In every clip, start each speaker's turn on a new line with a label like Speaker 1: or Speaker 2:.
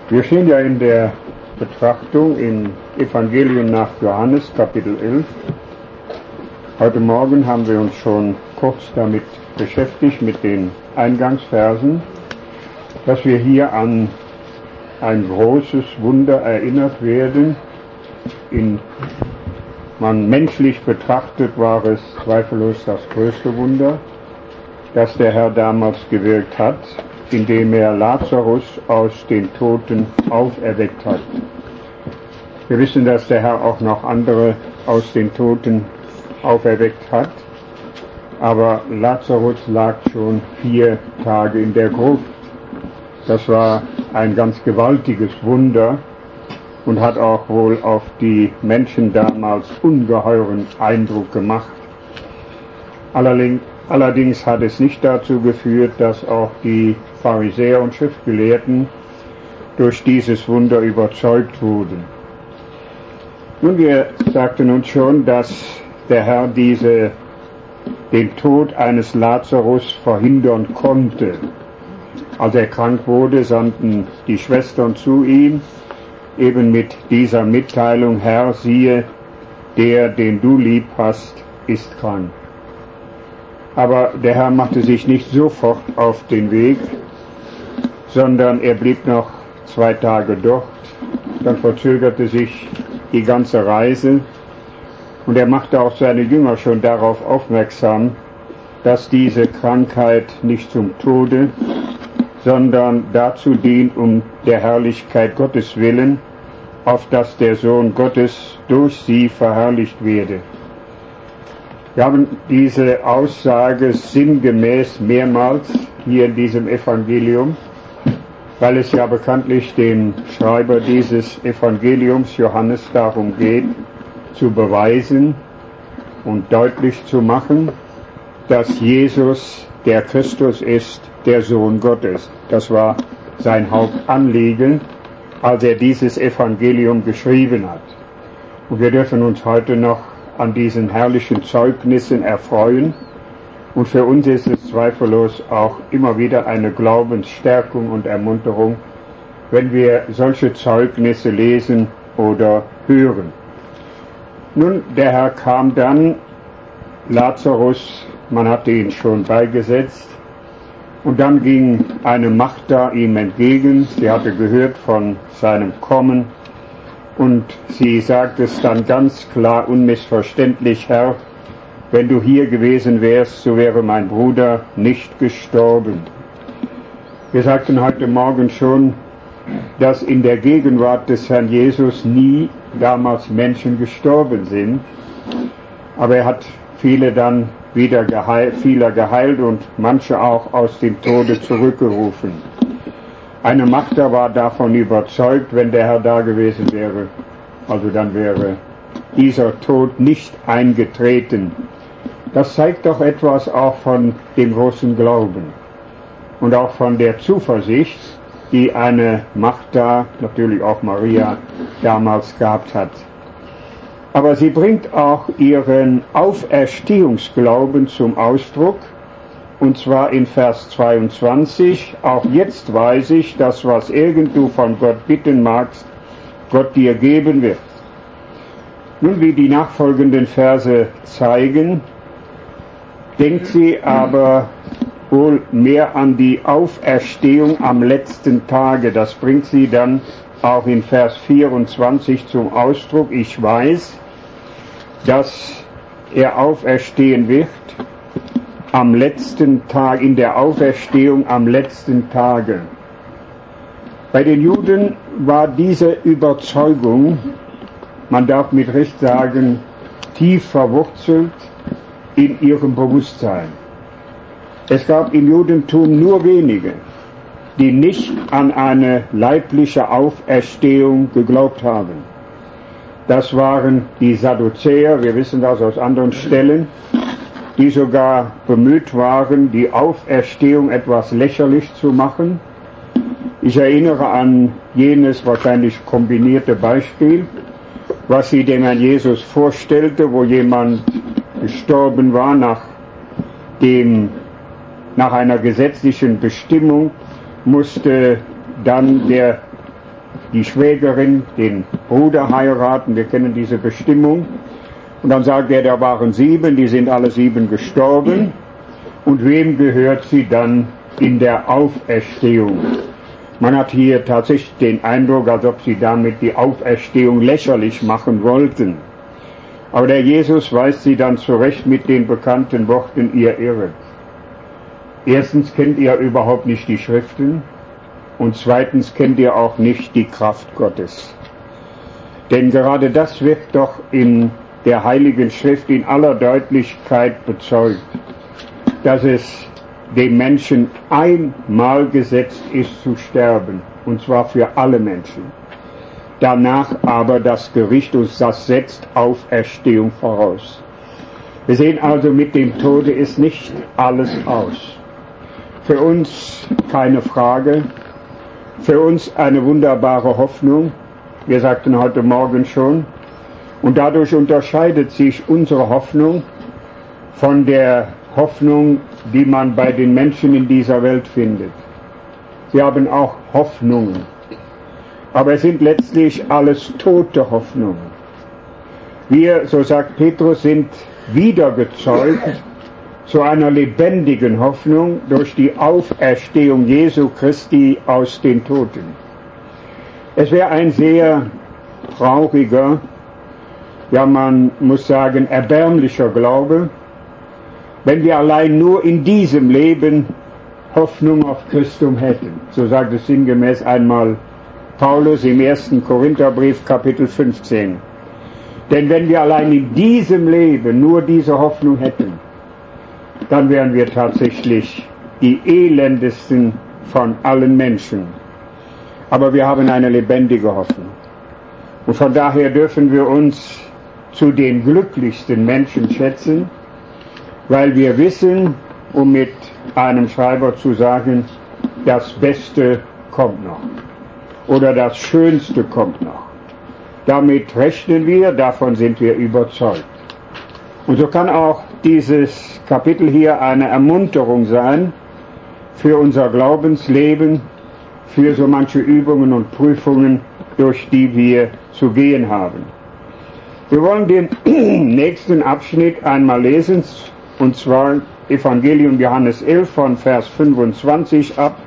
Speaker 1: Wir stehen ja in der Betrachtung im Evangelium nach Johannes, Kapitel 11. Heute Morgen haben wir uns schon kurz damit beschäftigt, mit den Eingangsversen, dass wir hier an ein großes Wunder erinnert werden. Menschlich betrachtet war es zweifellos das größte Wunder, das der Herr damals gewirkt hat, indem er Lazarus aus den Toten auferweckt hat. Wir wissen, dass der Herr auch noch andere aus den Toten auferweckt hat, aber Lazarus lag schon 4 Tage in der Gruft. Das war ein ganz gewaltiges Wunder und hat auch wohl auf die Menschen damals ungeheuren Eindruck gemacht. Allerdings hat es nicht dazu geführt, dass auch die Pharisäer und Schriftgelehrten durch dieses Wunder überzeugt wurden. Nun, wir sagten uns schon, dass der Herr den Tod eines Lazarus verhindern konnte. Als er krank wurde, sandten die Schwestern zu ihm, eben mit dieser Mitteilung: Herr, siehe, der, den du lieb hast, ist krank. Aber der Herr machte sich nicht sofort auf den Weg, sondern er blieb noch 2 Tage dort. Dann verzögerte sich die ganze Reise und er machte auch seine Jünger schon darauf aufmerksam, dass diese Krankheit nicht zum Tode, sondern dazu dient, um der Herrlichkeit Gottes willen, auf dass der Sohn Gottes durch sie verherrlicht werde. Wir haben diese Aussage sinngemäß mehrmals hier in diesem Evangelium, weil es ja bekanntlich dem Schreiber dieses Evangeliums, Johannes, darum geht, zu beweisen und deutlich zu machen, dass Jesus der Christus ist, der Sohn Gottes. Das war sein Hauptanliegen, als er dieses Evangelium geschrieben hat. Und wir dürfen uns heute noch an diesen herrlichen Zeugnissen erfreuen. Und für uns ist es zweifellos auch immer wieder eine Glaubensstärkung und Ermunterung, wenn wir solche Zeugnisse lesen oder hören. Nun, der Herr kam dann, Lazarus, man hatte ihn schon beigesetzt, und dann ging eine Magda ihm entgegen, sie hatte gehört von seinem Kommen, und sie sagte es dann ganz klar, unmissverständlich: Herr, wenn du hier gewesen wärst, so wäre mein Bruder nicht gestorben. Wir sagten heute Morgen schon, dass in der Gegenwart des Herrn Jesus nie damals Menschen gestorben sind, aber er hat viele dann wieder geheilt und manche auch aus dem Tode zurückgerufen. Eine Magda war davon überzeugt, wenn der Herr da gewesen wäre, also dann wäre dieser Tod nicht eingetreten. Das zeigt doch etwas auch von dem großen Glauben und auch von der Zuversicht, die eine Magda, natürlich auch Maria, damals gehabt hat. Aber sie bringt auch ihren Auferstehungsglauben zum Ausdruck, und zwar in Vers 22, auch jetzt weiß ich, dass was irgend du von Gott bitten magst, Gott dir geben wird. Nun, wie die nachfolgenden Verse zeigen, denkt sie aber wohl mehr an die Auferstehung am letzten Tage. Das bringt sie dann auch in Vers 24 zum Ausdruck. Ich weiß, dass er auferstehen wird am letzten Tag, in der Auferstehung am letzten Tage. Bei den Juden war diese Überzeugung, man darf mit Recht sagen, tief verwurzelt in ihrem Bewusstsein. Es gab im Judentum nur wenige, die nicht an eine leibliche Auferstehung geglaubt haben. Das waren die Sadduzäer, wir wissen das aus anderen Stellen, die sogar bemüht waren, die Auferstehung etwas lächerlich zu machen. Ich erinnere an jenes wahrscheinlich kombinierte Beispiel, was sie dem Herrn Jesus vorstellte, wo jemand gestorben war nach einer gesetzlichen Bestimmung, musste dann der die Schwägerin den Bruder heiraten, wir kennen diese Bestimmung. Und dann sagt er, da waren 7, die sind alle 7 gestorben. Und wem gehört sie dann in der Auferstehung? Man hat hier tatsächlich den Eindruck, als ob sie damit die Auferstehung lächerlich machen wollten. Aber der Jesus weist sie dann zurecht mit den bekannten Worten, ihr irret. Erstens kennt ihr überhaupt nicht die Schriften und zweitens kennt ihr auch nicht die Kraft Gottes. Denn gerade das wird doch in der Heiligen Schrift in aller Deutlichkeit bezeugt, dass es dem Menschen einmal gesetzt ist zu sterben, und zwar für alle Menschen. Danach aber das Gericht, und das setzt Auferstehung voraus. Wir sehen also, mit dem Tode ist nicht alles aus. Für uns keine Frage, für uns eine wunderbare Hoffnung, wir sagten heute Morgen schon, und dadurch unterscheidet sich unsere Hoffnung von der Hoffnung, die man bei den Menschen in dieser Welt findet. Sie haben auch Hoffnungen, aber es sind letztlich alles tote Hoffnungen. Wir, so sagt Petrus, sind wiedergezeugt zu einer lebendigen Hoffnung durch die Auferstehung Jesu Christi aus den Toten. Es wäre ein sehr trauriger, ja man muss sagen erbärmlicher Glaube, wenn wir allein nur in diesem Leben Hoffnung auf Christum hätten. So sagt es sinngemäß einmal Paulus im 1. Korintherbrief Kapitel 15. Denn wenn wir allein in diesem Leben nur diese Hoffnung hätten, dann wären wir tatsächlich die elendesten von allen Menschen. Aber wir haben eine lebendige Hoffnung. Und von daher dürfen wir uns zu den glücklichsten Menschen schätzen, weil wir wissen, um mit einem Schreiber zu sagen, das Beste kommt noch. Oder das Schönste kommt noch. Damit rechnen wir, davon sind wir überzeugt. Und so kann auch dieses Kapitel hier eine Ermunterung sein für unser Glaubensleben, für so manche Übungen und Prüfungen, durch die wir zu gehen haben. Wir wollen den nächsten Abschnitt einmal lesen, und zwar Evangelium Johannes 11 von Vers 25 ab.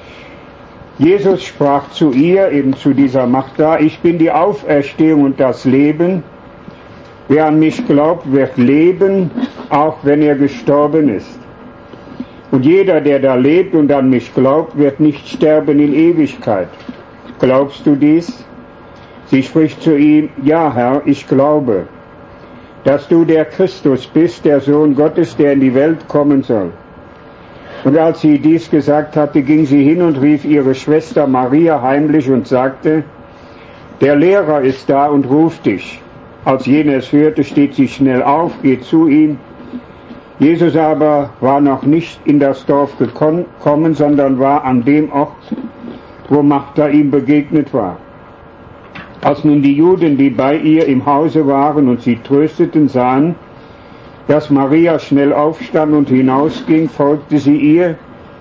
Speaker 1: Jesus sprach zu ihr, eben zu dieser Magda, ich bin die Auferstehung und das Leben. Wer an mich glaubt, wird leben, auch wenn er gestorben ist. Und jeder, der da lebt und an mich glaubt, wird nicht sterben in Ewigkeit. Glaubst du dies? Sie spricht zu ihm, ja Herr, ich glaube, dass du der Christus bist, der Sohn Gottes, der in die Welt kommen soll. Und als sie dies gesagt hatte, ging sie hin und rief ihre Schwester Maria heimlich und sagte, der Lehrer ist da und ruft dich. Als jene es hörte, steht sie schnell auf, geht zu ihm. Jesus aber war noch nicht in das Dorf gekommen, sondern war an dem Ort, wo Martha ihm begegnet war. Als nun die Juden, die bei ihr im Hause waren und sie trösteten, sahen, dass Maria schnell aufstand und hinausging, folgten sie ihr,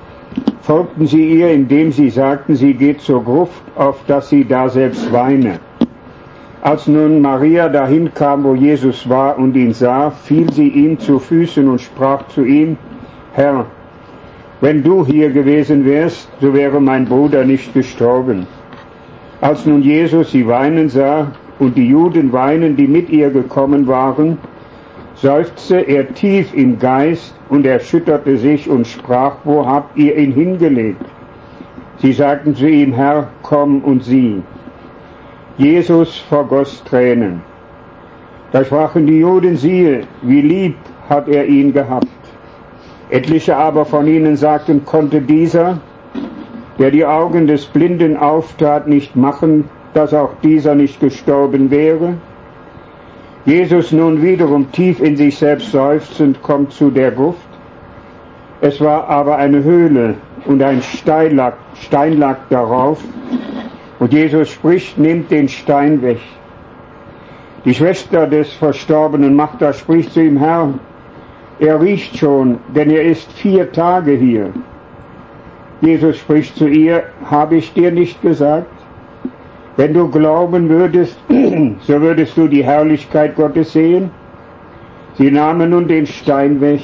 Speaker 1: indem sie sagten, sie geht zur Gruft, auf dass sie daselbst weine. Als nun Maria dahin kam, wo Jesus war und ihn sah, fiel sie ihm zu Füßen und sprach zu ihm, Herr, wenn du hier gewesen wärst, so wäre mein Bruder nicht gestorben. Als nun Jesus sie weinen sah und die Juden weinen, die mit ihr gekommen waren, seufzte er tief im Geist und erschütterte sich und sprach, wo habt ihr ihn hingelegt? Sie sagten zu ihm, Herr, komm und sieh. Jesus vergoss Tränen. Da sprachen die Juden, siehe, wie lieb hat er ihn gehabt. Etliche aber von ihnen sagten, konnte dieser, der die Augen des Blinden auftat, nicht machen, dass auch dieser nicht gestorben wäre? Jesus nun wiederum tief in sich selbst seufzend kommt zu der Gruft. Es war aber eine Höhle und ein Stein lag darauf. Und Jesus spricht, nehmt den Stein weg. Die Schwester des Verstorbenen Martha spricht zu ihm, Herr, er riecht schon, denn er ist 4 Tage hier. Jesus spricht zu ihr, habe ich dir nicht gesagt, Wenn du glauben würdest, so würdest du die Herrlichkeit Gottes sehen. Sie nahmen nun den Stein weg.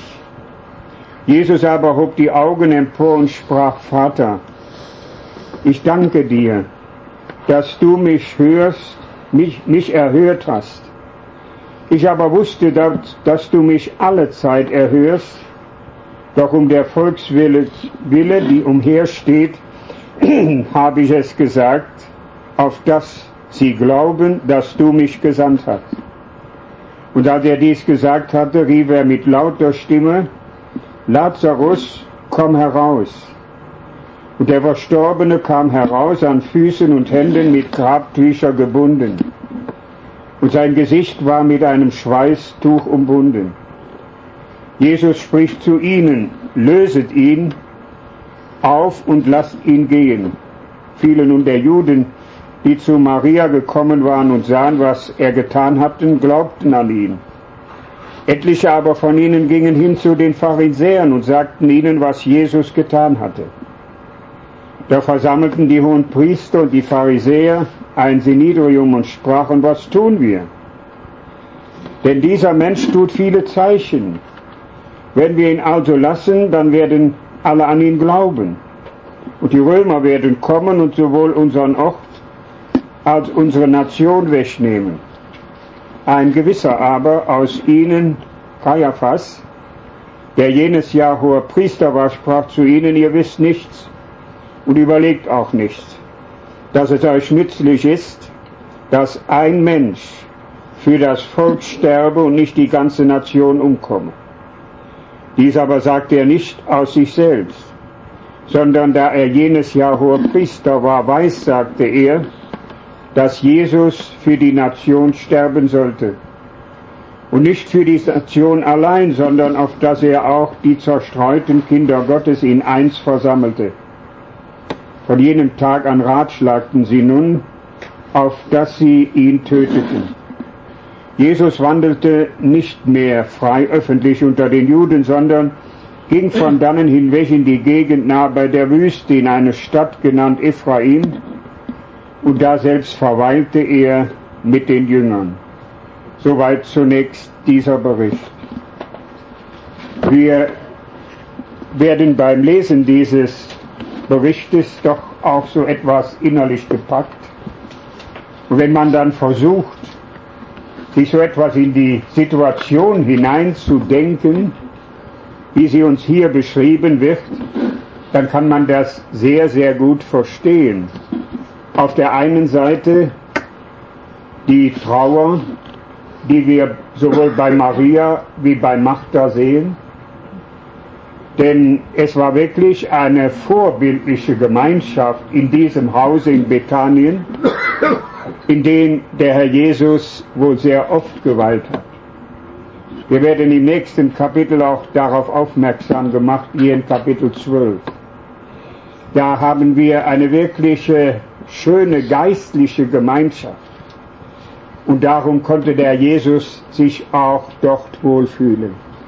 Speaker 1: Jesus aber hob die Augen empor und sprach: Vater, ich danke dir, dass du mich hörst, mich erhört hast. Ich aber wusste, dass du mich alle Zeit erhörst, doch um der Volkswille, die umhersteht, habe ich es gesagt, auf dass sie glauben, dass du mich gesandt hast. Und als er dies gesagt hatte, rief er mit lauter Stimme: Lazarus, komm heraus. Und der Verstorbene kam heraus, an Füßen und Händen mit Grabtücher gebunden. Und sein Gesicht war mit einem Schweißtuch umwunden. Jesus spricht zu ihnen: Löset ihn auf und lasst ihn gehen. Viele nun der Juden, die zu Maria gekommen waren und sahen, was er getan hatte, glaubten an ihn. Etliche aber von ihnen gingen hin zu den Pharisäern und sagten ihnen, was Jesus getan hatte. Da versammelten die Hohenpriester und die Pharisäer ein Synedrium und sprachen: Was tun wir? Denn dieser Mensch tut viele Zeichen. Wenn wir ihn also lassen, dann werden alle an ihn glauben. Und die Römer werden kommen und sowohl unseren Ort als unsere Nation wegnehmen. Ein gewisser aber aus ihnen, Kaiaphas, der jenes Jahr hoher Priester war, sprach zu ihnen: Ihr wisst nichts und überlegt auch nichts, dass es euch nützlich ist, dass ein Mensch für das Volk sterbe und nicht die ganze Nation umkomme. Dies aber sagte er nicht aus sich selbst, sondern da er jenes Jahr hoher Priester war, weissagte er, dass Jesus für die Nation sterben sollte. Und nicht für die Nation allein, sondern auf dass er auch die zerstreuten Kinder Gottes in eins versammelte. Von jenem Tag an ratschlagten sie nun, auf dass sie ihn töteten. Jesus wandelte nicht mehr frei öffentlich unter den Juden, sondern ging von dannen hinweg in die Gegend nahe bei der Wüste, in eine Stadt genannt Ephraim, und daselbst verweilte er mit den Jüngern. Soweit zunächst dieser Bericht. Wir werden beim Lesen dieses Berichtes doch auch so etwas innerlich gepackt. Und wenn man dann versucht, sich so etwas in die Situation hineinzudenken, wie sie uns hier beschrieben wird, dann kann man das sehr, sehr gut verstehen. Auf der einen Seite die Trauer, die wir sowohl bei Maria wie bei Martha sehen, denn es war wirklich eine vorbildliche Gemeinschaft in diesem Hause in Bethanien, in dem der Herr Jesus wohl sehr oft geweilt hat. Wir werden im nächsten Kapitel auch darauf aufmerksam gemacht, hier in Kapitel 12. Da haben wir eine wirkliche schöne geistliche Gemeinschaft. Und darum konnte der Jesus sich auch dort wohlfühlen.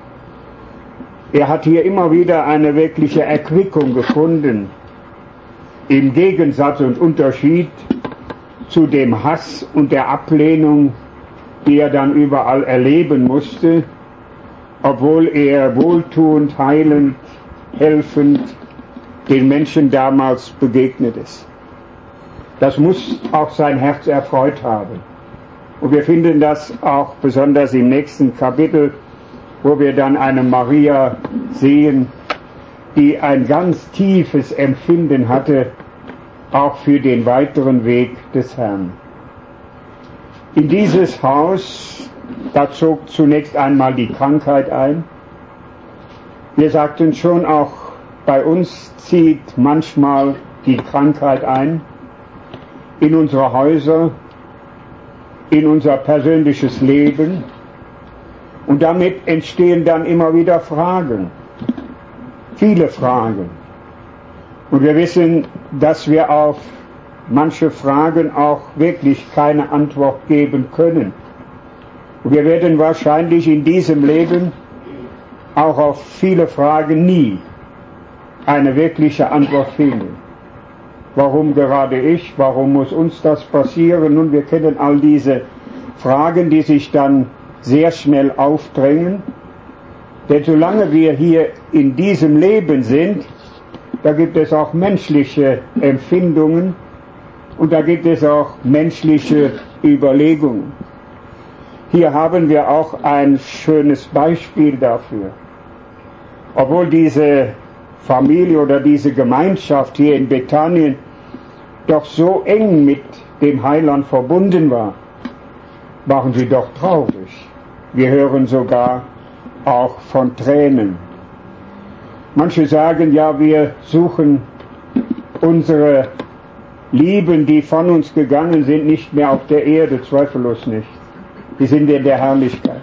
Speaker 1: Er hat hier immer wieder eine wirkliche Erquickung gefunden, im Gegensatz und Unterschied zu dem Hass und der Ablehnung, die er dann überall erleben musste, obwohl er wohltuend, heilend, helfend den Menschen damals begegnet ist. Das muss auch sein Herz erfreut haben. Und wir finden das auch besonders im nächsten Kapitel, wo wir dann eine Maria sehen, die ein ganz tiefes Empfinden hatte, auch für den weiteren Weg des Herrn. In dieses Haus, da zog zunächst einmal die Krankheit ein. Wir sagten schon, auch bei uns zieht manchmal die Krankheit ein, in unsere Häuser, in unser persönliches Leben, und damit entstehen dann immer wieder Fragen, viele Fragen. Und wir wissen, dass wir auf manche Fragen auch wirklich keine Antwort geben können. Und wir werden wahrscheinlich in diesem Leben auch auf viele Fragen nie eine wirkliche Antwort finden. Warum gerade ich? Warum muss uns das passieren? Nun, wir kennen all diese Fragen, die sich dann sehr schnell aufdrängen. Denn solange wir hier in diesem Leben sind, da gibt es auch menschliche Empfindungen und da gibt es auch menschliche Überlegungen. Hier haben wir auch ein schönes Beispiel dafür. Obwohl diese Familie oder diese Gemeinschaft hier in Bethanien doch so eng mit dem Heiland verbunden war, waren sie doch traurig. Wir hören sogar auch von Tränen. Manche sagen, ja, wir suchen unsere Lieben, die von uns gegangen sind, nicht mehr auf der Erde, zweifellos nicht. Die sind in der Herrlichkeit.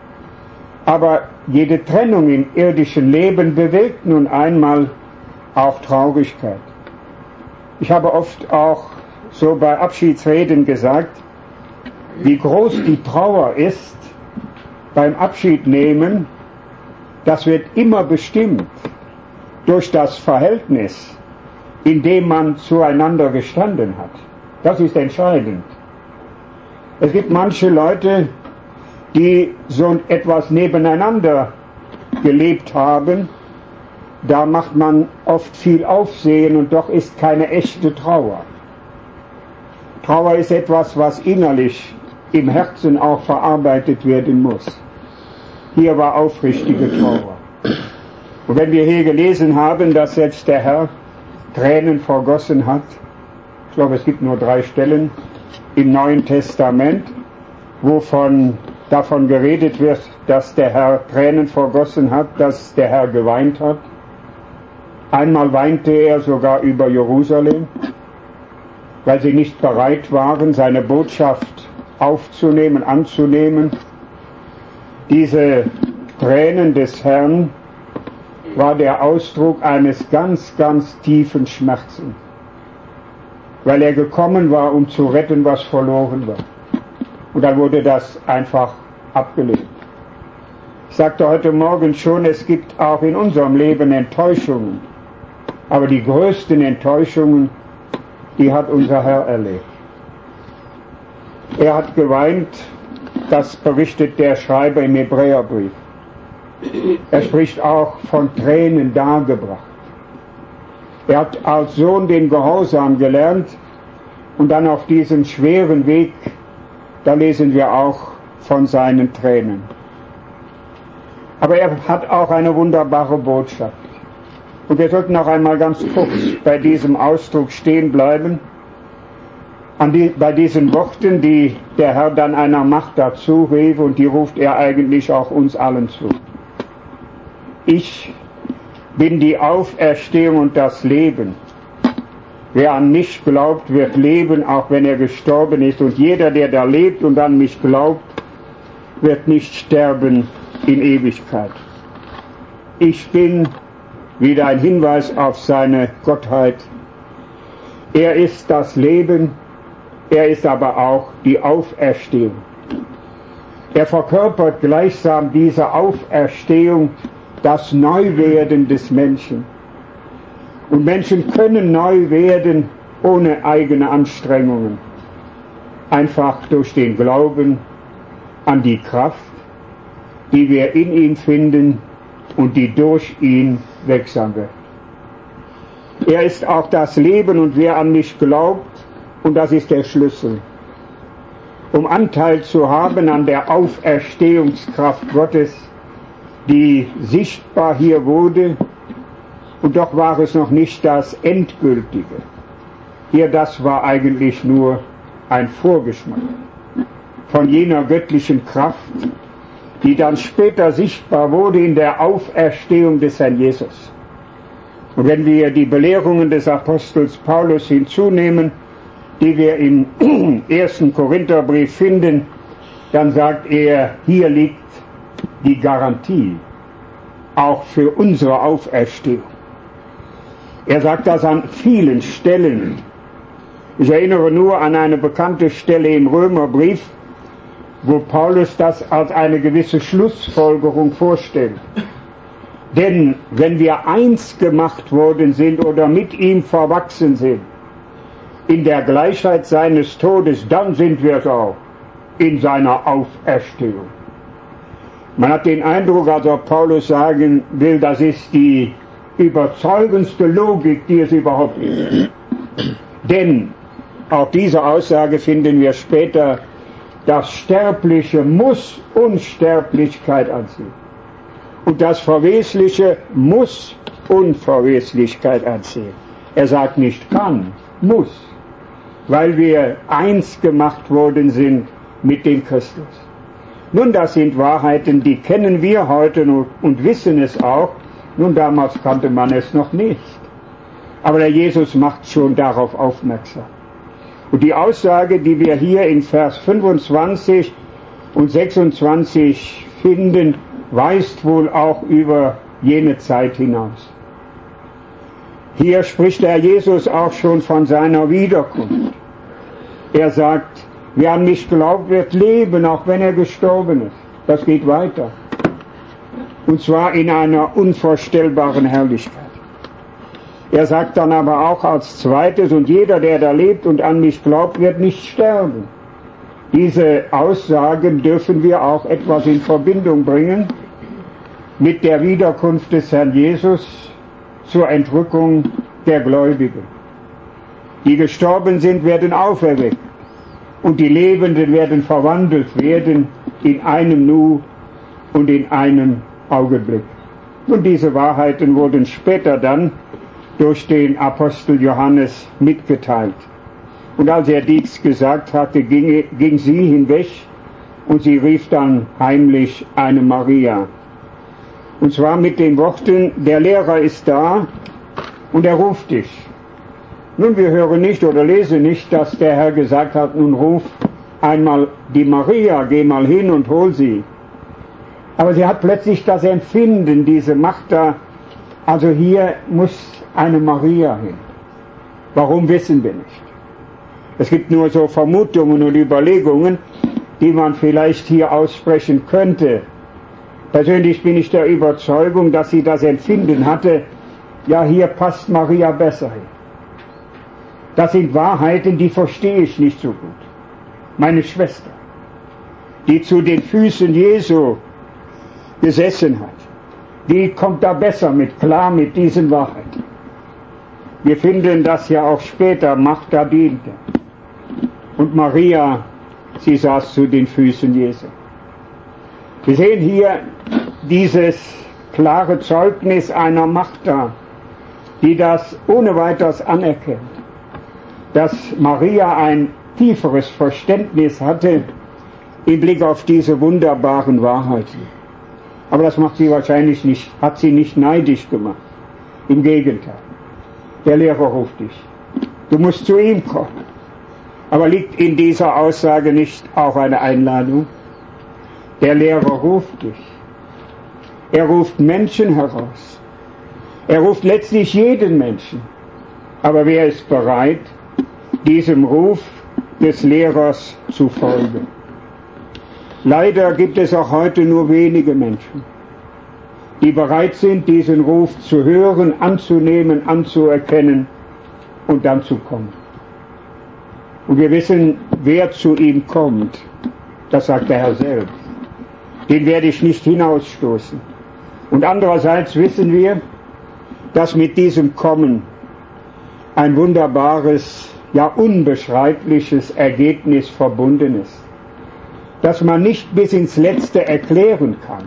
Speaker 1: Aber jede Trennung im irdischen Leben bewirkt nun einmal auch Traurigkeit. Ich habe oft auch so bei Abschiedsreden gesagt, wie groß die Trauer ist beim Abschiednehmen, das wird immer bestimmt durch das Verhältnis, in dem man zueinander gestanden hat. Das ist entscheidend. Es gibt manche Leute, die so etwas nebeneinander gelebt haben, da macht man oft viel Aufsehen und doch ist keine echte Trauer. Trauer ist etwas, was innerlich im Herzen auch verarbeitet werden muss. Hier war aufrichtige Trauer. Und wenn wir hier gelesen haben, dass selbst der Herr Tränen vergossen hat, ich glaube, es gibt nur 3 Stellen im Neuen Testament, wo davon geredet wird, dass der Herr Tränen vergossen hat, dass der Herr geweint hat. Einmal weinte er sogar über Jerusalem, weil sie nicht bereit waren, seine Botschaft aufzunehmen, anzunehmen. Diese Tränen des Herrn war der Ausdruck eines ganz, ganz tiefen Schmerzens, weil er gekommen war, um zu retten, was verloren war. Und dann wurde das einfach abgelehnt. Ich sagte heute Morgen schon, es gibt auch in unserem Leben Enttäuschungen. Aber die größten Enttäuschungen, die hat unser Herr erlebt. Er hat geweint, das berichtet der Schreiber im Hebräerbrief. Er spricht auch von Tränen dargebracht. Er hat als Sohn den Gehorsam gelernt und dann auf diesem schweren Weg, da lesen wir auch von seinen Tränen. Aber er hat auch eine wunderbare Botschaft. Und wir sollten noch einmal ganz kurz bei diesem Ausdruck stehen bleiben, bei diesen Worten, die der Herr dann einer Macht dazu rief, und die ruft er eigentlich auch uns allen zu. Ich bin die Auferstehung und das Leben. Wer an mich glaubt, wird leben, auch wenn er gestorben ist. Und jeder, der da lebt und an mich glaubt, wird nicht sterben in Ewigkeit. Ich bin wieder ein Hinweis auf seine Gottheit. Er ist das Leben, er ist aber auch die Auferstehung. Er verkörpert gleichsam diese Auferstehung, das Neuwerden des Menschen. Und Menschen können neu werden ohne eigene Anstrengungen. Einfach durch den Glauben an die Kraft, die wir in ihm finden und die durch ihn wirksam wird. Er ist auch das Leben, und wer an mich glaubt, und das ist der Schlüssel, um Anteil zu haben an der Auferstehungskraft Gottes, die sichtbar hier wurde, und doch war es noch nicht das Endgültige. Hier, das war eigentlich nur ein Vorgeschmack von jener göttlichen Kraft, die dann später sichtbar wurde in der Auferstehung des Herrn Jesus. Und wenn wir die Belehrungen des Apostels Paulus hinzunehmen, die wir im 1. Korintherbrief finden, dann sagt er, hier liegt die Garantie, auch für unsere Auferstehung. Er sagt das an vielen Stellen. Ich erinnere nur an eine bekannte Stelle im Römerbrief, wo Paulus das als eine gewisse Schlussfolgerung vorstellt. Denn wenn wir eins gemacht worden sind oder mit ihm verwachsen sind, in der Gleichheit seines Todes, dann sind wir es auch in seiner Auferstehung. Man hat den Eindruck, als ob Paulus sagen will, das ist die überzeugendste Logik, die es überhaupt gibt. Denn auch diese Aussage finden wir später, das Sterbliche muss Unsterblichkeit anziehen. Und das Verwesliche muss Unverweslichkeit anziehen. Er sagt nicht kann, muss, weil wir eins gemacht worden sind mit dem Christus. Nun, das sind Wahrheiten, die kennen wir heute und wissen es auch. Nun, damals kannte man es noch nicht. Aber der Jesus macht schon darauf aufmerksam. Und die Aussage, die wir hier in Vers 25 und 26 finden, weist wohl auch über jene Zeit hinaus. Hier spricht der Jesus auch schon von seiner Wiederkunft. Er sagt, wer an mich glaubt, wird leben, auch wenn er gestorben ist. Das geht weiter. Und zwar in einer unvorstellbaren Herrlichkeit. Er sagt dann aber auch als zweites, und jeder, der da lebt und an mich glaubt, wird nicht sterben. Diese Aussagen dürfen wir auch etwas in Verbindung bringen mit der Wiederkunft des Herrn Jesus zur Entrückung der Gläubigen. Die gestorben sind, werden auferweckt und die Lebenden werden verwandelt werden in einem Nu und in einem Augenblick. Und diese Wahrheiten wurden später dann durch den Apostel Johannes mitgeteilt. Und als er dies gesagt hatte, ging sie hinweg und sie rief dann heimlich eine Maria. Und zwar mit den Worten, der Lehrer ist da und er ruft dich. Nun, wir hören nicht oder lesen nicht, dass der Herr gesagt hat, nun ruf einmal die Maria, geh mal hin und hol sie. Aber sie hat plötzlich das Empfinden, diese Magda, also hier muss eine Maria hin. Warum, wissen wir nicht. Es gibt nur so Vermutungen und Überlegungen, die man vielleicht hier aussprechen könnte. Persönlich bin ich der Überzeugung, dass sie das Empfinden hatte, ja, hier passt Maria besser hin. Das sind Wahrheiten, die verstehe ich nicht so gut. Meine Schwester, die zu den Füßen Jesu gesessen hat, die kommt da besser mit, klar mit diesen Wahrheiten. Wir finden das ja auch später, Magda diente. Und Maria, sie saß zu den Füßen Jesu. Wir sehen hier dieses klare Zeugnis einer Magda, die das ohne weiteres anerkennt, dass Maria ein tieferes Verständnis hatte im Blick auf diese wunderbaren Wahrheiten. Aber das macht sie wahrscheinlich nicht, hat sie nicht neidisch gemacht. Im Gegenteil. Der Lehrer ruft dich. Du musst zu ihm kommen. Aber liegt in dieser Aussage nicht auch eine Einladung? Der Lehrer ruft dich. Er ruft Menschen heraus. Er ruft letztlich jeden Menschen. Aber wer ist bereit, diesem Ruf des Lehrers zu folgen? Leider gibt es auch heute nur wenige Menschen, die bereit sind, diesen Ruf zu hören, anzunehmen, anzuerkennen und dann zu kommen. Und wir wissen, wer zu ihm kommt, das sagt der Herr selbst. Den werde ich nicht hinausstoßen. Und andererseits wissen wir, dass mit diesem Kommen ein wunderbares, ja unbeschreibliches Ergebnis verbunden ist, das man nicht bis ins Letzte erklären kann,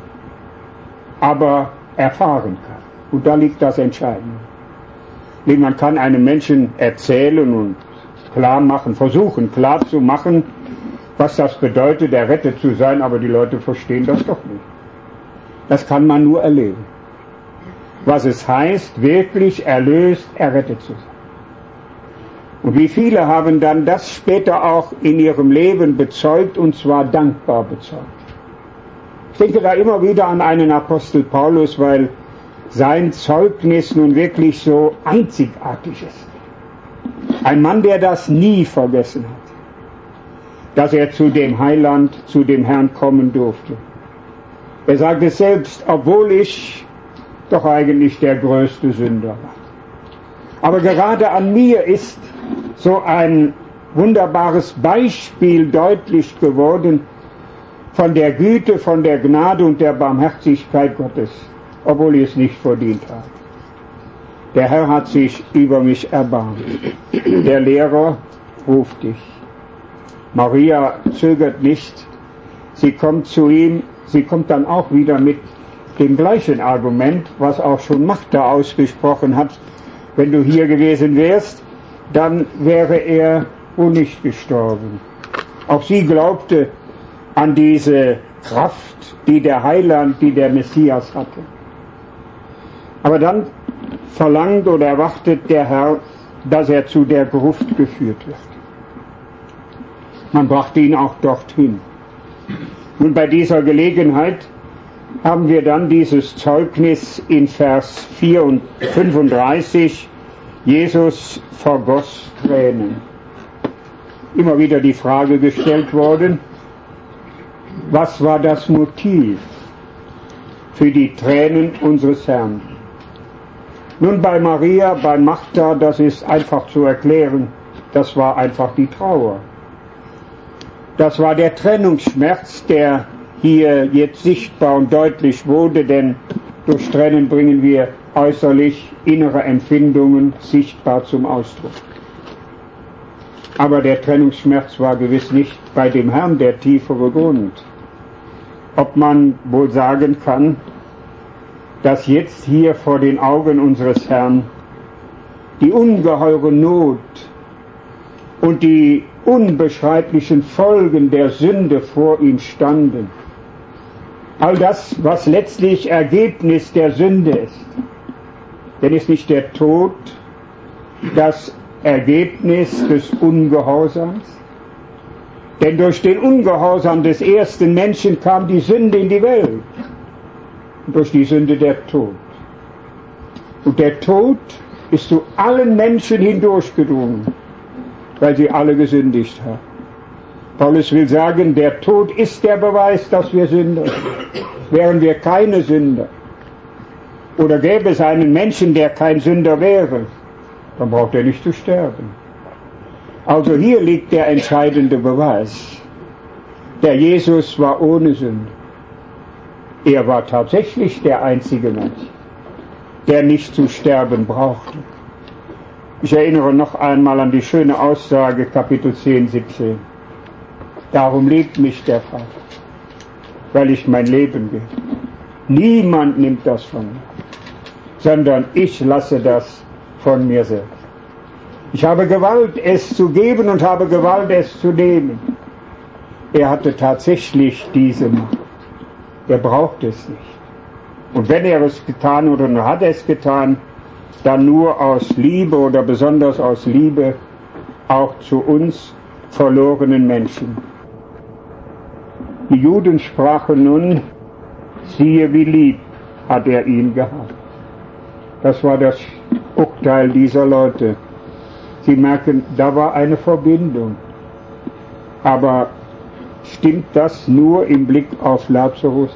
Speaker 1: aber erfahren kann. Und da liegt das Entscheidende. Man kann einem Menschen erzählen und klar machen, versuchen klar zu machen, was das bedeutet, errettet zu sein, aber die Leute verstehen das doch nicht. Das kann man nur erleben. Was es heißt, wirklich erlöst, errettet zu sein. Und wie viele haben dann das später auch in ihrem Leben bezeugt, und zwar dankbar bezeugt. Ich denke da immer wieder an einen Apostel Paulus, weil sein Zeugnis nun wirklich so einzigartig ist. Ein Mann, der das nie vergessen hat, dass er zu dem Heiland, zu dem Herrn kommen durfte. Er sagte selbst, obwohl ich doch eigentlich der größte Sünder war. Aber gerade an mir ist so ein wunderbares Beispiel deutlich geworden von der Güte, von der Gnade und der Barmherzigkeit Gottes, obwohl ich es nicht verdient habe. Der Herr hat sich über mich erbarmt. Der Lehrer ruft dich. Maria zögert nicht. Sie kommt zu ihm. Sie kommt dann auch wieder mit dem gleichen Argument, was auch schon Martha ausgesprochen hat. Wenn du hier gewesen wärst, dann wäre er wohl nicht gestorben. Auch sie glaubte an diese Kraft, die der Heiland, die der Messias hatte. Aber dann verlangt oder erwartet der Herr, dass er zu der Gruft geführt wird. Man brachte ihn auch dorthin. Und bei dieser Gelegenheit haben wir dann dieses Zeugnis in Vers 4 und 35, Jesus vergoss Tränen. Immer wieder die Frage gestellt worden, was war das Motiv für die Tränen unseres Herrn? Nun, bei Maria, bei Martha, das ist einfach zu erklären, das war einfach die Trauer. Das war der Trennungsschmerz, der hier jetzt sichtbar und deutlich wurde, denn durch Tränen bringen wir äußerlich innere Empfindungen sichtbar zum Ausdruck. Aber der Trennungsschmerz war gewiss nicht bei dem Herrn der tiefere Grund. Ob man wohl sagen kann, dass jetzt hier vor den Augen unseres Herrn die ungeheure Not und die unbeschreiblichen Folgen der Sünde vor ihm standen. All das, was letztlich Ergebnis der Sünde ist. Denn ist nicht der Tod das Ergebnis des Ungehorsams? Denn durch den Ungehorsam des ersten Menschen kam die Sünde in die Welt. Und durch die Sünde der Tod. Und der Tod ist zu allen Menschen hindurchgedrungen, weil sie alle gesündigt haben. Paulus will sagen, der Tod ist der Beweis, dass wir Sünder sind. Wären wir keine Sünder, oder gäbe es einen Menschen, der kein Sünder wäre, dann braucht er nicht zu sterben. Also hier liegt der entscheidende Beweis. Der Jesus war ohne Sünde. Er war tatsächlich der einzige Mensch, der nicht zu sterben brauchte. Ich erinnere noch einmal an die schöne Aussage, Kapitel 10, 17. Darum liebt mich der Vater, weil ich mein Leben gebe. Niemand nimmt das von mir, sondern ich lasse das von mir selbst. Ich habe Gewalt, es zu geben, und habe Gewalt, es zu nehmen. Er hatte tatsächlich diese Macht. Er braucht es nicht. Und wenn er es getan oder hat es getan, dann nur aus Liebe oder besonders aus Liebe auch zu uns verlorenen Menschen. Die Juden sprachen nun, siehe wie lieb hat er ihn gehabt. Das war das Urteil dieser Leute. Sie merken, da war eine Verbindung. Aber stimmt das nur im Blick auf Lazarus?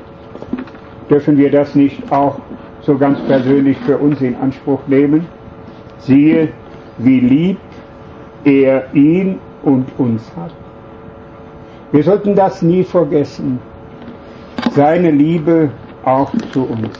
Speaker 1: Dürfen wir das nicht auch so ganz persönlich für uns in Anspruch nehmen? Siehe, wie lieb er ihn und uns hat. Wir sollten das nie vergessen. Seine Liebe auch zu uns.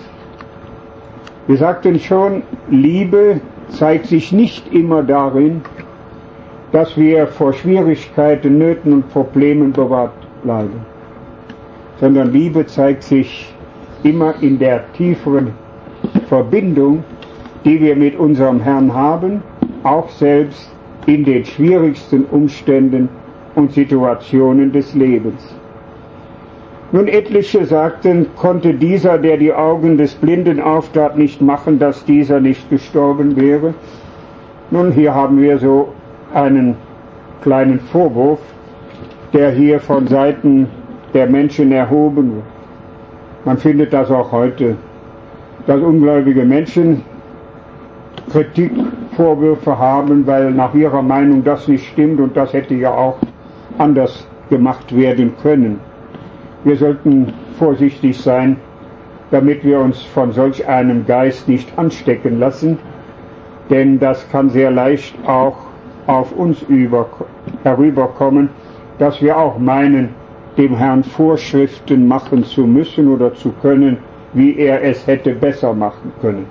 Speaker 1: Wir sagten schon, Liebe zeigt sich nicht immer darin, dass wir vor Schwierigkeiten, Nöten und Problemen bewahrt bleiben, sondern Liebe zeigt sich immer in der tieferen Verbindung, die wir mit unserem Herrn haben, auch selbst in den schwierigsten Umständen und Situationen des Lebens. Nun, etliche sagten, konnte dieser, der die Augen des Blinden auftat, nicht machen, dass dieser nicht gestorben wäre. Nun, hier haben wir so einen kleinen Vorwurf, der hier von Seiten der Menschen erhoben wird. Man findet das auch heute, dass ungläubige Menschen Kritik, Vorwürfe haben, weil nach ihrer Meinung das nicht stimmt und das hätte ja auch anders gemacht werden können. Wir sollten vorsichtig sein, damit wir uns von solch einem Geist nicht anstecken lassen, denn das kann sehr leicht auch auf uns herüberkommen, dass wir auch meinen, dem Herrn Vorschriften machen zu müssen oder zu können, wie er es hätte besser machen können.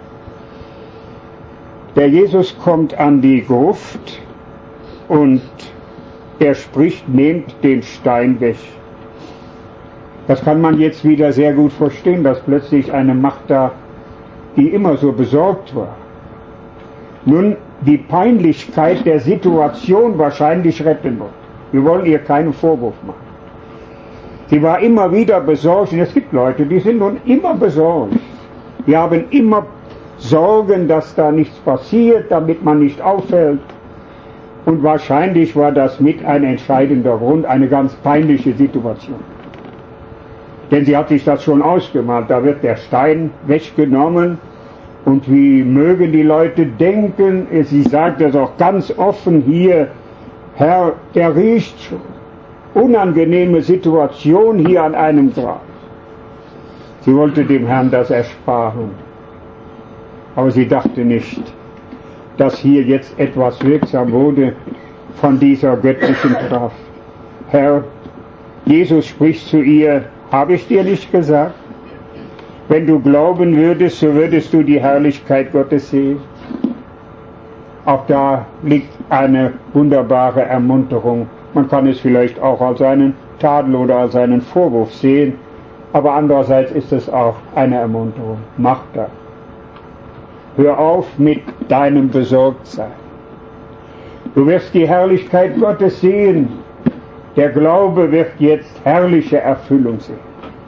Speaker 1: Der Jesus kommt an die Gruft und er spricht, nehmt den Stein weg. Das kann man jetzt wieder sehr gut verstehen, dass plötzlich eine Macht da, die immer so besorgt war, nun die Peinlichkeit der Situation wahrscheinlich retten wird. Wir wollen ihr keinen Vorwurf machen. Sie war immer wieder besorgt, und es gibt Leute, die sind nun immer besorgt. Die haben immer Sorgen, dass da nichts passiert, damit man nicht auffällt. Und wahrscheinlich war das mit ein entscheidender Grund, eine ganz peinliche Situation. Denn sie hat sich das schon ausgemalt, da wird der Stein weggenommen. Und wie mögen die Leute denken, sie sagt das auch ganz offen hier, Herr, der riecht schon. Unangenehme Situation hier an einem Grab. Sie wollte dem Herrn das ersparen. Aber sie dachte nicht, dass hier jetzt etwas wirksam wurde von dieser göttlichen Kraft. Herr, Jesus spricht zu ihr, habe ich dir nicht gesagt? Wenn du glauben würdest, so würdest du die Herrlichkeit Gottes sehen. Auch da liegt eine wunderbare Ermunterung. Man kann es vielleicht auch als einen Tadel oder als einen Vorwurf sehen, aber andererseits ist es auch eine Ermunterung. Mach das. Hör auf mit deinem Besorgtsein. Du wirst die Herrlichkeit Gottes sehen. Der Glaube wird jetzt herrliche Erfüllung sehen.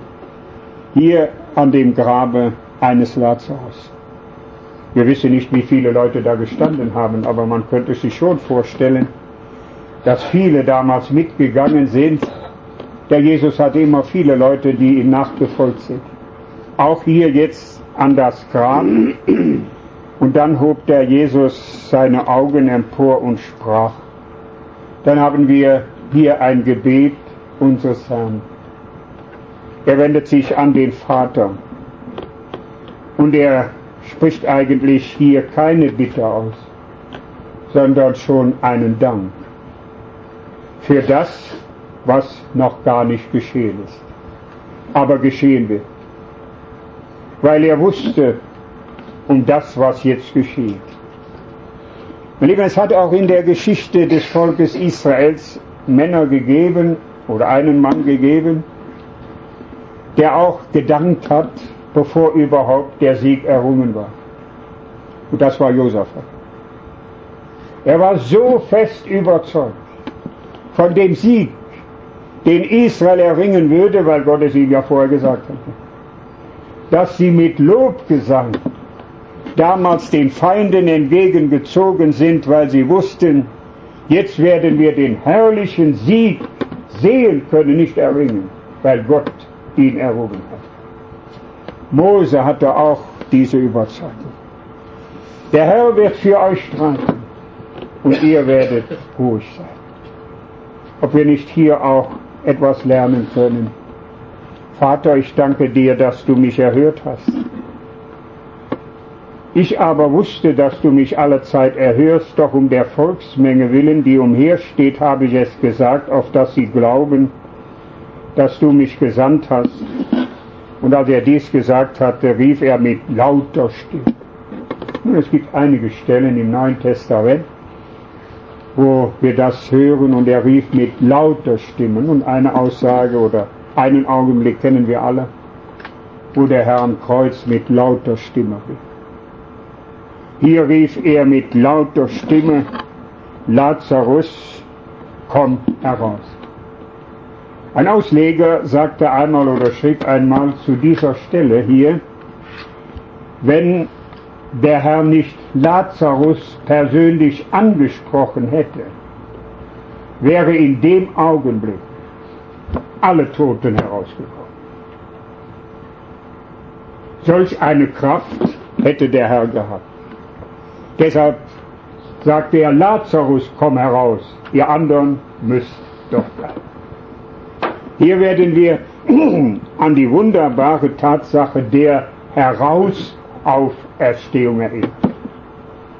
Speaker 1: Hier an dem Grabe eines Lazarus. Wir wissen nicht, wie viele Leute da gestanden haben, aber man könnte sich schon vorstellen, dass viele damals mitgegangen sind. Der Jesus hatte immer viele Leute, die ihm nachgefolgt sind. Auch hier jetzt an das Grab. Und dann hob der Jesus seine Augen empor und sprach. Dann haben wir hier ein Gebet unseres Herrn. Er wendet sich an den Vater. Und er spricht eigentlich hier keine Bitte aus, sondern schon einen Dank für das, was noch gar nicht geschehen ist, aber geschehen wird. Weil er wusste um das, was jetzt geschieht. Meine Lieben, es hat auch in der Geschichte des Volkes Israels Männer gegeben oder einen Mann gegeben, der auch gedankt hat, bevor überhaupt der Sieg errungen war. Und das war Josaphat. Er war so fest überzeugt von dem Sieg, den Israel erringen würde, weil Gott es ihm ja vorher gesagt hatte, dass sie mit Lobgesang damals den Feinden entgegengezogen sind, weil sie wussten, jetzt werden wir den herrlichen Sieg sehen können, nicht erringen, weil Gott ihn errungen hat. Mose hatte auch diese Überzeugung. Der Herr wird für euch streiten und ihr werdet ruhig sein. Ob wir nicht hier auch etwas lernen können. Vater, ich danke dir, dass du mich erhört hast. Ich aber wusste, dass du mich allezeit erhörst, doch um der Volksmenge willen, die umhersteht, habe ich es gesagt, auf dass sie glauben, dass du mich gesandt hast. Und als er dies gesagt hatte, rief er mit lauter Stimme. Nun, es gibt einige Stellen im Neuen Testament, wo wir das hören, und er rief mit lauter Stimme. Und eine Aussage oder einen Augenblick kennen wir alle, wo der Herr am Kreuz mit lauter Stimme rief. Hier rief er mit lauter Stimme, Lazarus, komm heraus. Ein Ausleger sagte einmal oder schrieb einmal zu dieser Stelle hier, wenn der Herr nicht Lazarus persönlich angesprochen hätte, wäre in dem Augenblick alle Toten herausgekommen. Solch eine Kraft hätte der Herr gehabt. Deshalb sagte er, Lazarus, komm heraus, ihr anderen müsst doch bleiben. Hier werden wir an die wunderbare Tatsache der Herausauferstehung erinnert.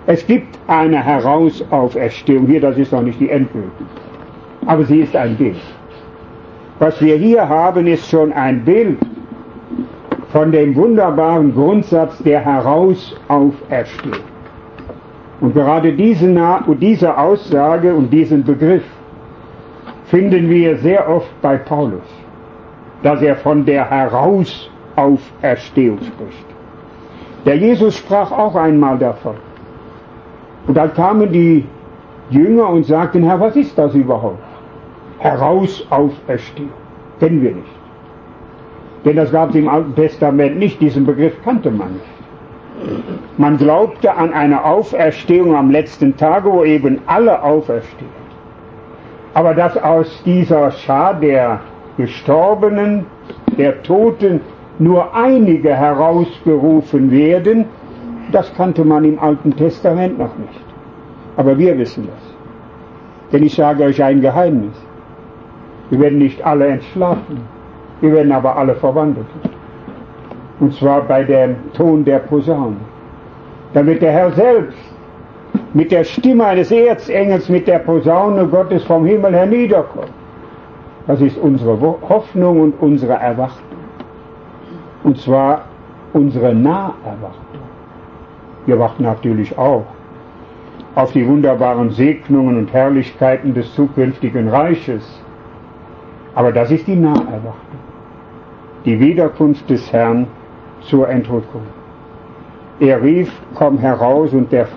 Speaker 1: Es gibt eine Herausauferstehung hier, das ist noch nicht die endgültige, aber sie ist ein Bild. Was wir hier haben, ist schon ein Bild von dem wunderbaren Grundsatz der Herausauferstehung. Und gerade diese Aussage und diesen Begriff finden wir sehr oft bei Paulus, dass er von der Herausauferstehung spricht. Der Jesus sprach auch einmal davon. Und dann kamen die Jünger und sagten, Herr, was ist das überhaupt? Herausauferstehung. Kennen wir nicht. Denn das gab es im Alten Testament nicht, diesen Begriff kannte man nicht. Man glaubte an eine Auferstehung am letzten Tage, wo eben alle auferstehen. Aber dass aus dieser Schar der Gestorbenen, der Toten, nur einige herausgerufen werden, das kannte man im Alten Testament noch nicht. Aber wir wissen das. Denn ich sage euch ein Geheimnis. Wir werden nicht alle entschlafen, wir werden aber alle verwandelt. Und zwar bei dem Ton der Posaune. Damit der Herr selbst mit der Stimme eines Erzengels mit der Posaune Gottes vom Himmel herniederkommt. Das ist unsere Hoffnung und unsere Erwartung. Und zwar unsere Naherwartung. Wir warten natürlich auch auf die wunderbaren Segnungen und Herrlichkeiten des zukünftigen Reiches. Aber das ist die Naherwartung. Die Wiederkunft des Herrn zur Entrückung. Er rief, komm heraus, und der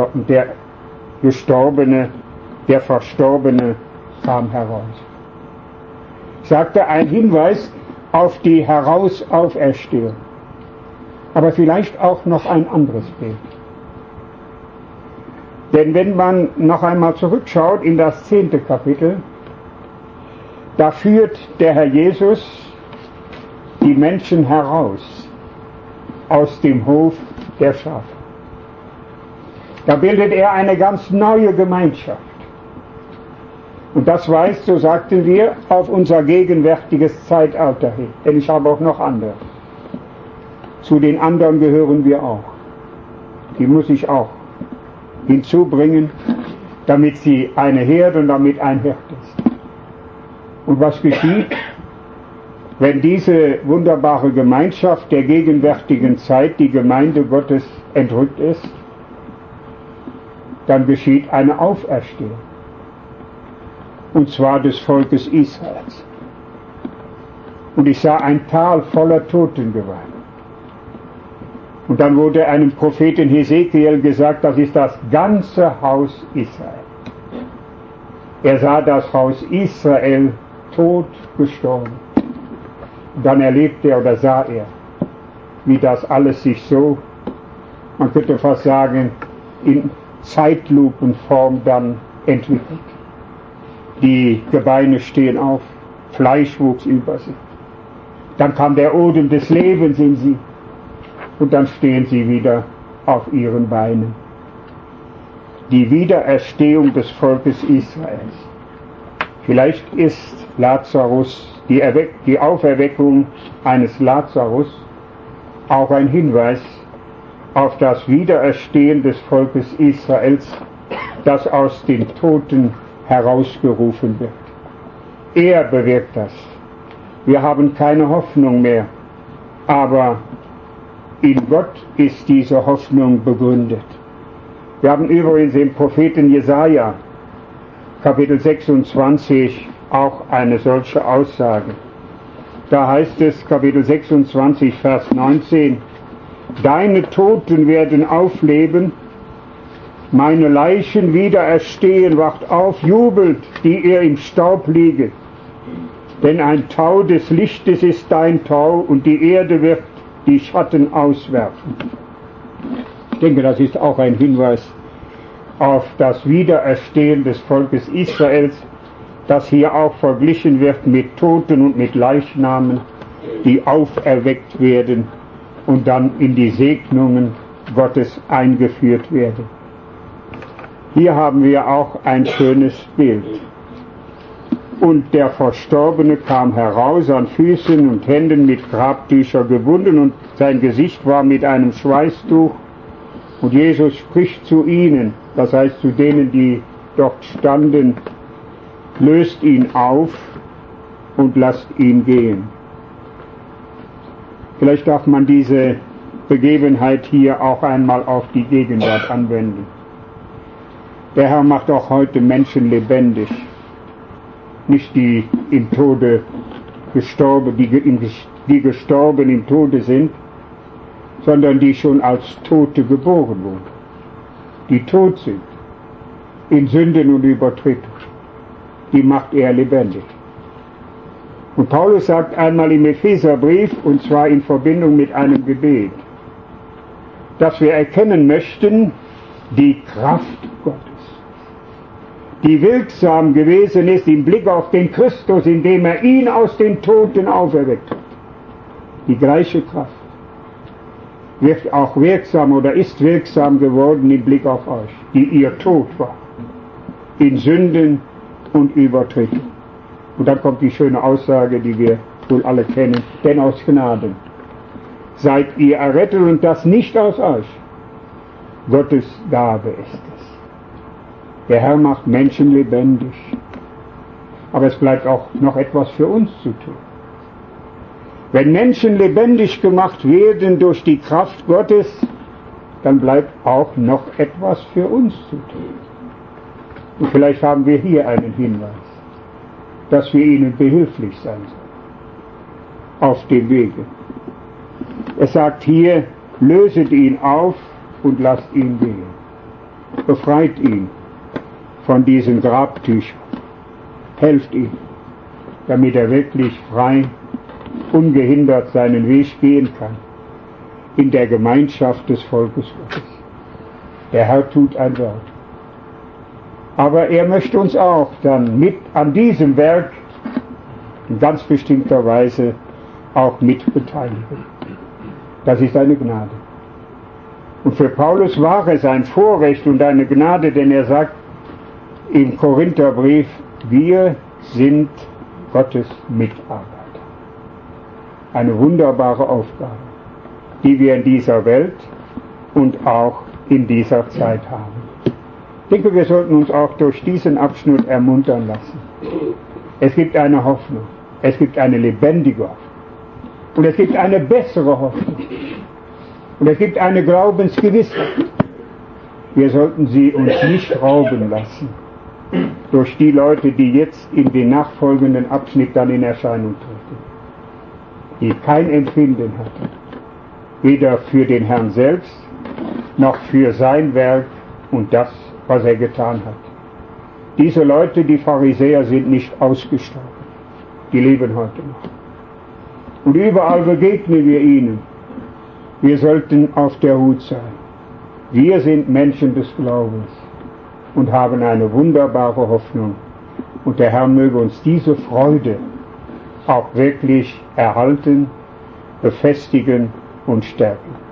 Speaker 1: Verstorbene kam heraus. Sagte ein Hinweis auf die Herausauferstehung. Aber vielleicht auch noch ein anderes Bild. Denn wenn man noch einmal zurückschaut in das 10. Kapitel, da führt der Herr Jesus die Menschen heraus aus dem Hof der Schafe. Da bildet er eine ganz neue Gemeinschaft. Und das weist, so sagten wir, auf unser gegenwärtiges Zeitalter hin. Denn ich habe auch noch andere. Zu den anderen gehören wir auch. Die muss ich auch hinzubringen, damit sie eine Herde und damit ein Hirt ist. Und was geschieht, wenn diese wunderbare Gemeinschaft der gegenwärtigen Zeit, die Gemeinde Gottes, entrückt ist? Dann geschieht eine Auferstehung. Und zwar des Volkes Israels. Und ich sah ein Tal voller Totengewalt. Und dann wurde einem Propheten Hesekiel gesagt, das ist das ganze Haus Israel. Er sah das Haus Israel tot gestorben. Und dann erlebte er oder sah er, wie das alles sich so, man könnte fast sagen, in Zeitlupenform dann entwickelt. Die Gebeine stehen auf, Fleisch wuchs über sie. Dann kam der Odem des Lebens in sie. Und dann stehen sie wieder auf ihren Beinen. Die Wiedererstehung des Volkes Israels. Vielleicht ist Lazarus, die Auferweckung eines Lazarus, auch ein Hinweis auf das Wiedererstehen des Volkes Israels, das aus den Toten herausgerufen wird. Er bewirkt das. Wir haben keine Hoffnung mehr, aber in Gott ist diese Hoffnung begründet. Wir haben übrigens im Propheten Jesaja, Kapitel 26, auch eine solche Aussage. Da heißt es, Kapitel 26, Vers 19, Deine Toten werden aufleben, meine Leichen wieder erstehen, wacht auf, jubelt, die ihr im Staub lieget. Denn ein Tau des Lichtes ist dein Tau und die Erde wird die Schatten auswerfen. Ich denke, das ist auch ein Hinweis auf das Wiedererstehen des Volkes Israels, das hier auch verglichen wird mit Toten und mit Leichnamen, die auferweckt werden und dann in die Segnungen Gottes eingeführt werden. Hier haben wir auch ein schönes Bild. Und der Verstorbene kam heraus an Füßen und Händen mit Grabtücher gebunden und sein Gesicht war mit einem Schweißtuch Und Jesus spricht zu ihnen, das heißt zu denen, die dort standen, löst ihn auf und lasst ihn gehen. Vielleicht darf man diese Begebenheit hier auch einmal auf die Gegenwart anwenden. Der Herr macht auch heute Menschen lebendig. Nicht die im Tode gestorben, die gestorben im Tode sind, sondern die schon als Tote geboren wurden, die tot sind, in Sünden und Übertretung. Die macht er lebendig. Und Paulus sagt einmal im Epheserbrief, und zwar in Verbindung mit einem Gebet, dass wir erkennen möchten, die Kraft Gottes, die wirksam gewesen ist im Blick auf den Christus, indem er ihn aus den Toten auferweckt hat. Die gleiche Kraft wird auch wirksam oder ist wirksam geworden im Blick auf euch, die ihr tot war, in Sünden und Übertretung. Und dann kommt die schöne Aussage, die wir wohl alle kennen, denn aus Gnaden seid ihr errettet und das nicht aus euch. Gottes Gabe ist es. Der Herr macht Menschen lebendig. Aber es bleibt auch noch etwas für uns zu tun. Wenn Menschen lebendig gemacht werden durch die Kraft Gottes, dann bleibt auch noch etwas für uns zu tun. Und vielleicht haben wir hier einen Hinweis, dass wir ihnen behilflich sein sollen auf dem Wege. Es sagt hier, löset ihn auf und lasst ihn gehen. Befreit ihn von diesen Grabtüchern. Helft ihm, damit er wirklich frei, ungehindert seinen Weg gehen kann in der Gemeinschaft des Volkes Gottes. Der Herr tut ein Werk. Aber er möchte uns auch dann mit an diesem Werk in ganz bestimmter Weise auch mit beteiligen. Das ist eine Gnade. Und für Paulus war es ein Vorrecht und eine Gnade, denn er sagt im Korintherbrief, wir sind Gottes Mitarbeiter. Eine wunderbare Aufgabe, die wir in dieser Welt und auch in dieser Zeit haben. Ich denke, wir sollten uns auch durch diesen Abschnitt ermuntern lassen. Es gibt eine Hoffnung, es gibt eine lebendige Hoffnung und es gibt eine bessere Hoffnung und es gibt eine Glaubensgewissheit. Wir sollten sie uns nicht rauben lassen durch die Leute, die jetzt in den nachfolgenden Abschnitt dann in Erscheinung treten, die kein Empfinden hatten, weder für den Herrn selbst noch für sein Werk und das, was er getan hat. Diese Leute, die Pharisäer, sind nicht ausgestorben. Die leben heute noch. Und überall begegnen wir ihnen. Wir sollten auf der Hut sein. Wir sind Menschen des Glaubens und haben eine wunderbare Hoffnung. Und der Herr möge uns diese Freude auch wirklich erhalten, befestigen und stärken.